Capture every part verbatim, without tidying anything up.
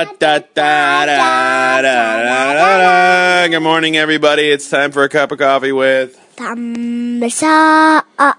da, da, da, da, da. Good morning, everybody. It's time for a cup of coffee with Tamsan.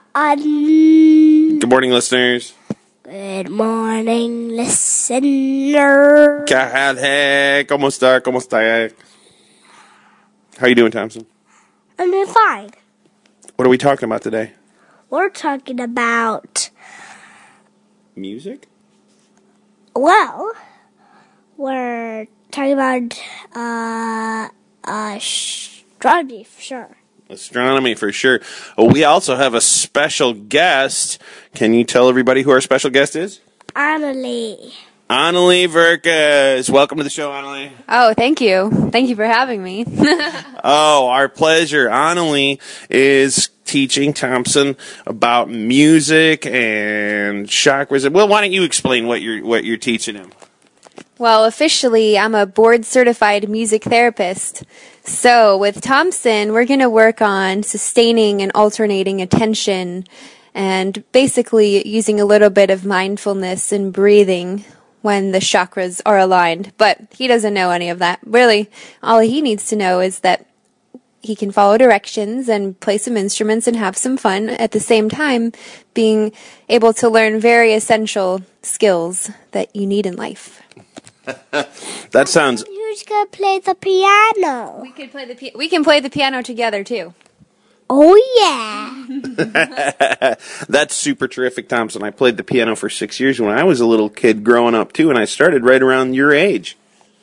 Good morning, listeners. Good morning, listener. Hey, ¿cómo está? ¿Cómo está? How you doing, Thompson? I'm doing fine. What are we talking about today? We're talking about, music? well, we're talking about uh, astronomy for sure. Astronomy for sure. Oh, we also have a special guest. Can you tell everybody who our special guest is? Annalie. Annalie Verkes. Welcome to the show, Annalie. Oh, thank you. Thank you for having me. Oh, our pleasure. Annalie is teaching Thompson about music and chakras. Well, why don't you explain what you're what you're teaching him? Well, officially, I'm a board-certified music therapist. So with Thompson, we're going to work on sustaining and alternating attention and basically using a little bit of mindfulness and breathing when the chakras are aligned. But he doesn't know any of that. Really, all he needs to know is that he can follow directions and play some instruments and have some fun at the same time being able to learn very essential skills that you need in life. That sounds... Who's going to play the piano? We can play the pi- we can play the piano together too. Oh, yeah. That's super terrific, Thompson. I played the piano for six years when I was a little kid growing up, too, and I started right around your age.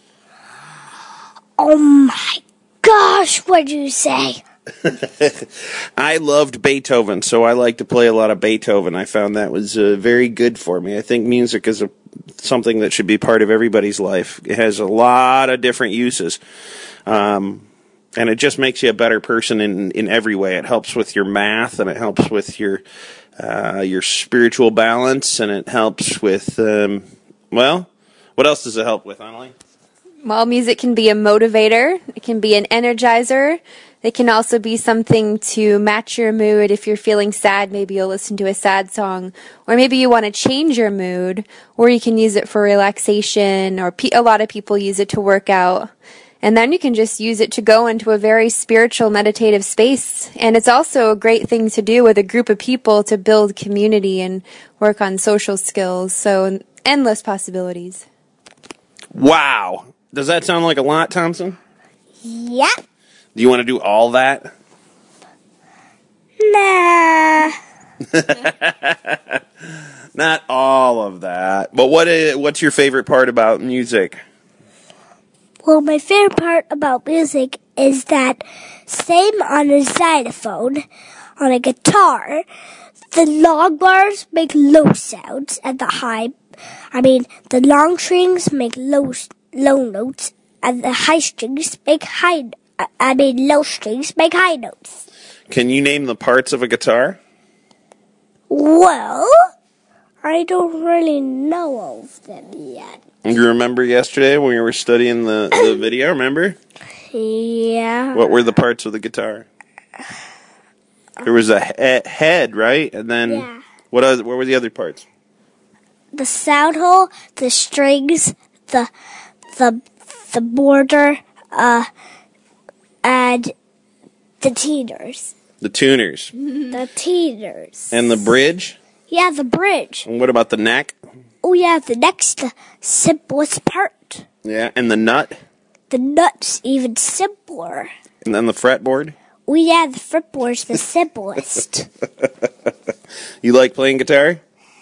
Oh, my gosh, what'd you say? I loved Beethoven, so I like to play a lot of Beethoven. I found that was uh, very good for me. I think music is a, something that should be part of everybody's life. It has a lot of different uses, um, and it just makes you a better person in, in every way. It helps with your math, and it helps with your uh, your spiritual balance, and it helps with, um, well, what else does it help with, Annalie? Well, music can be a motivator. It can be an energizer. It can also be something to match your mood. If you're feeling sad, maybe you'll listen to a sad song. Or maybe you want to change your mood. Or you can use it for relaxation. Or pe- a lot of people use it to work out. And then you can just use it to go into a very spiritual, meditative space. And it's also a great thing to do with a group of people to build community and work on social skills. So endless possibilities. Wow. Does that sound like a lot, Thompson? Yep. Do you want to do all that? Nah. Not all of that. But what is, what's your favorite part about music? Well, my favorite part about music is that same on a xylophone, on a guitar, the long bars make low sounds and the high, I mean, the long strings make low, low notes and the high strings make high, I mean, low strings make high notes. Can you name the parts of a guitar? Well, I don't really know of them yet. You remember yesterday when we were studying the, the video, remember? Yeah. What were the parts of the guitar? There was a he- head, right? And then Yeah. what other, what were the other parts? The sound hole, the strings, the the the border, uh, and the tuners. The tuners. The tuners. And the bridge? Yeah, the bridge. And what about the neck? Oh yeah, the next the simplest part. Yeah, and the nut? The nut's even simpler. And then the fretboard? Oh yeah, the fretboard's the simplest. You like playing guitar?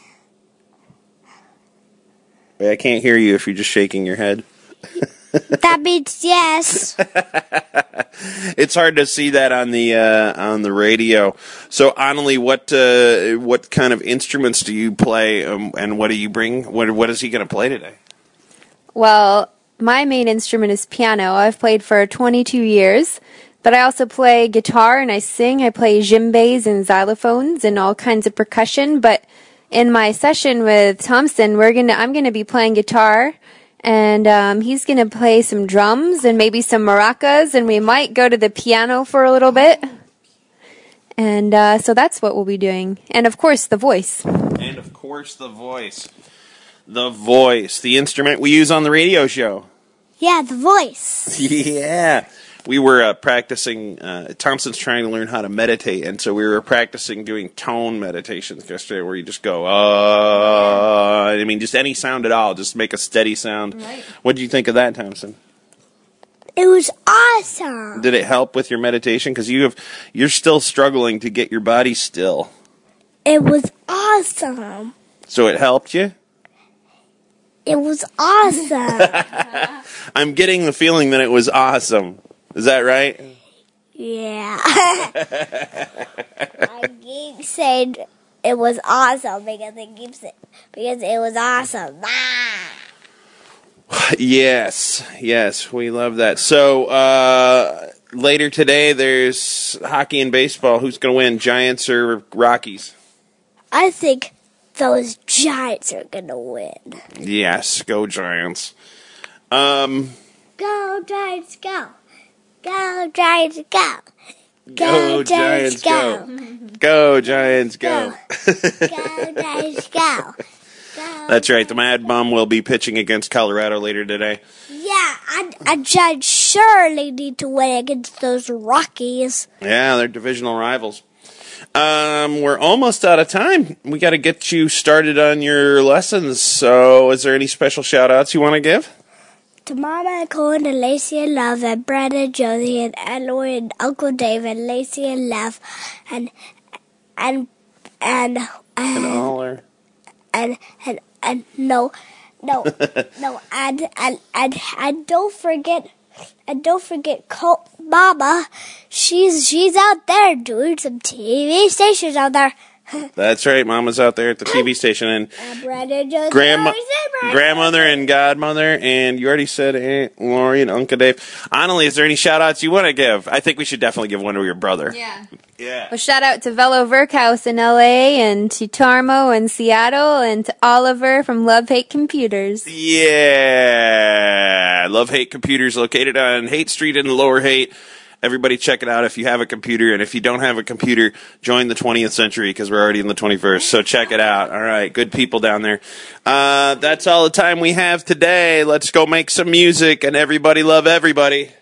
I can't hear you if you're just shaking your head. That means yes. It's hard to see that on the uh, on the radio. So, Annalie, what uh, what kind of instruments do you play, um, and what do you bring? What what is he going to play today? Well, my main instrument is piano. I've played for twenty-two years, but I also play guitar and I sing. I play djembes and xylophones and all kinds of percussion. But in my session with Thompson, we're gonna I'm gonna be playing guitar. And um, he's going to play some drums and maybe some maracas, and we might go to the piano for a little bit. And uh, so that's what we'll be doing. And, of course, the voice. And, of course, the voice. The voice, the instrument we use on the radio show. Yeah, the voice. Yeah. We were uh, practicing, uh, Thompson's trying to learn how to meditate, and so we were practicing doing tone meditations yesterday where you just go, uh, I mean, just any sound at all, just make a steady sound. Right. What did you think of that, Thompson? It was awesome. Did it help with your meditation? Because you have, you're still struggling to get your body still. It was awesome. So it helped you? It was awesome. I'm getting the feeling that it was awesome. Is that right? Yeah. I keep saying it was awesome because it keeps it because it was awesome. Ah. Yes, yes, we love that. So uh, later today, there's hockey and baseball. Who's going to win, Giants or Rockies? I think those Giants are gonna win. Yes, go Giants. Um, Go Giants, go! Go Giants, go! go Giants, go! Go Giants, go! Go Giants, go! Go. That's right. The Mad Bum will be pitching against Colorado later today. Yeah, and, and Giants surely need to win against those Rockies. Yeah, they're divisional rivals. Um, we're almost out of time. We got to get you started on your lessons. So, is there any special shout-outs you want to give? To Mama and Colin and Lacey and Love and Brandon, Josie and Eloy and Uncle Dave and Lacey and Love and and and and And Aller. and and, and no no no and and and and don't forget and don't forget Col- Mama. She's she's out there doing some T V stations out there. That's right. Mama's out there at the T V station. And And Brandon Josie, Grandma, always say Brandon. grandmother and godmother, and you already said Aunt Lori and Uncle Dave. Annalie, is there any shout-outs you want to give? I think we should definitely give one to your brother. Yeah. Yeah. Well, shout out to Velo Verkhouse in L A and to Tarmo in Seattle and to Oliver from Love Hate Computers. Yeah. Love Hate Computers, located on Haight Street in Lower Haight. Everybody check it out if you have a computer. And if you don't have a computer, join the twentieth century because we're already in the twenty-first. So check it out. All right. Good people down there. Uh, that's all the time we have today. Let's go make some music and everybody love everybody.